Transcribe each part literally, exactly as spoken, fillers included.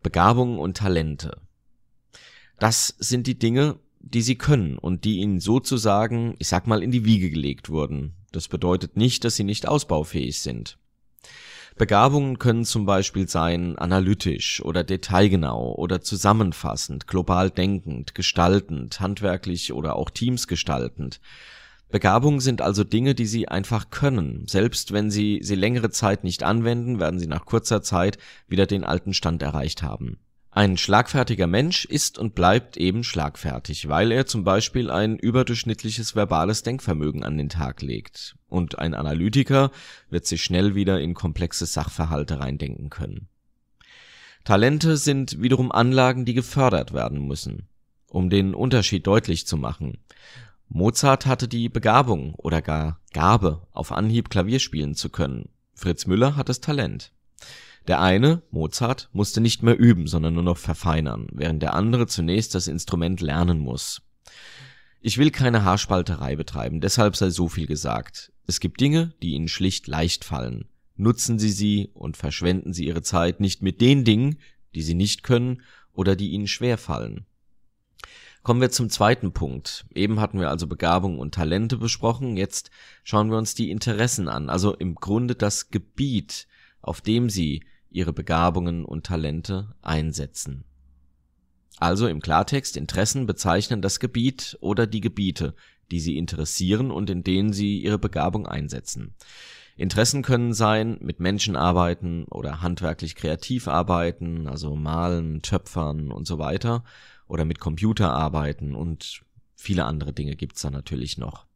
Begabungen und Talente. Das sind die Dinge, die sie können und die ihnen sozusagen, ich sag mal, in die Wiege gelegt wurden. Das bedeutet nicht, dass sie nicht ausbaufähig sind. Begabungen können zum Beispiel sein analytisch oder detailgenau oder zusammenfassend, global denkend, gestaltend, handwerklich oder auch Teams gestaltend. Begabungen sind also Dinge, die sie einfach können. Selbst wenn sie sie längere Zeit nicht anwenden, werden sie nach kurzer Zeit wieder den alten Stand erreicht haben. Ein schlagfertiger Mensch ist und bleibt eben schlagfertig, weil er zum Beispiel ein überdurchschnittliches verbales Denkvermögen an den Tag legt. Und ein Analytiker wird sich schnell wieder in komplexe Sachverhalte reindenken können. Talente sind wiederum Anlagen, die gefördert werden müssen, um den Unterschied deutlich zu machen. Mozart hatte die Begabung oder gar Gabe, auf Anhieb Klavier spielen zu können. Fritz Müller hat das Talent. Der eine, Mozart, musste nicht mehr üben, sondern nur noch verfeinern, während der andere zunächst das Instrument lernen muss. Ich will keine Haarspalterei betreiben, deshalb sei so viel gesagt. Es gibt Dinge, die Ihnen schlicht leicht fallen. Nutzen Sie sie und verschwenden Sie Ihre Zeit nicht mit den Dingen, die Sie nicht können oder die Ihnen schwer fallen. Kommen wir zum zweiten Punkt. Eben hatten wir also Begabung und Talente besprochen, jetzt schauen wir uns die Interessen an, also im Grunde das Gebiet, auf dem Sie ihre Begabungen und Talente einsetzen. Also im Klartext, Interessen bezeichnen das Gebiet oder die Gebiete, die sie interessieren und in denen sie ihre Begabung einsetzen. Interessen können sein, mit Menschen arbeiten oder handwerklich kreativ arbeiten, also malen, töpfern und so weiter, oder mit Computer arbeiten und viele andere Dinge gibt's da natürlich noch.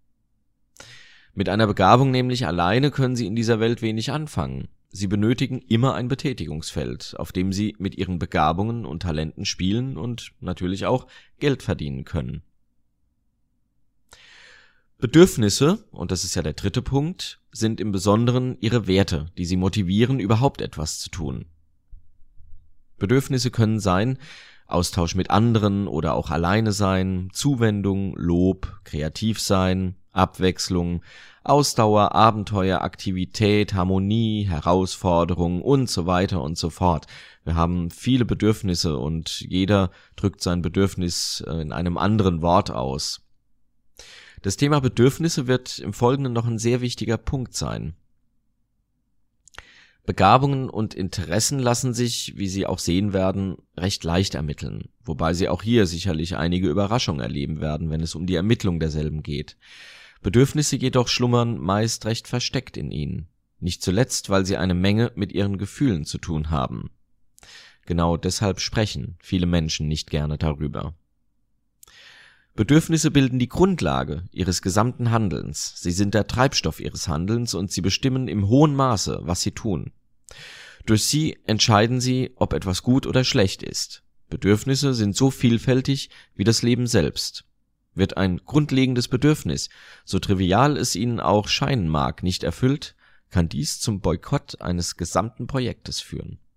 Mit einer Begabung nämlich alleine können sie in dieser Welt wenig anfangen. Sie benötigen immer ein Betätigungsfeld, auf dem sie mit ihren Begabungen und Talenten spielen und natürlich auch Geld verdienen können. Bedürfnisse, und das ist ja der dritte Punkt, sind im Besonderen ihre Werte, die sie motivieren, überhaupt etwas zu tun. Bedürfnisse können sein Austausch mit anderen oder auch alleine sein, Zuwendung, Lob, kreativ sein, Abwechslung, Ausdauer, Abenteuer, Aktivität, Harmonie, Herausforderung und so weiter und so fort. Wir haben viele Bedürfnisse und jeder drückt sein Bedürfnis in einem anderen Wort aus. Das Thema Bedürfnisse wird im Folgenden noch ein sehr wichtiger Punkt sein. Begabungen und Interessen lassen sich, wie Sie auch sehen werden, recht leicht ermitteln, wobei Sie auch hier sicherlich einige Überraschungen erleben werden, wenn es um die Ermittlung derselben geht. Bedürfnisse jedoch schlummern meist recht versteckt in ihnen, nicht zuletzt, weil sie eine Menge mit ihren Gefühlen zu tun haben. Genau deshalb sprechen viele Menschen nicht gerne darüber. Bedürfnisse bilden die Grundlage ihres gesamten Handelns, sie sind der Treibstoff ihres Handelns und sie bestimmen im hohen Maße, was sie tun. Durch sie entscheiden sie, ob etwas gut oder schlecht ist. Bedürfnisse sind so vielfältig wie das Leben selbst. Wird ein grundlegendes Bedürfnis, so trivial es Ihnen auch scheinen mag, nicht erfüllt, kann dies zum Boykott eines gesamten Projektes führen.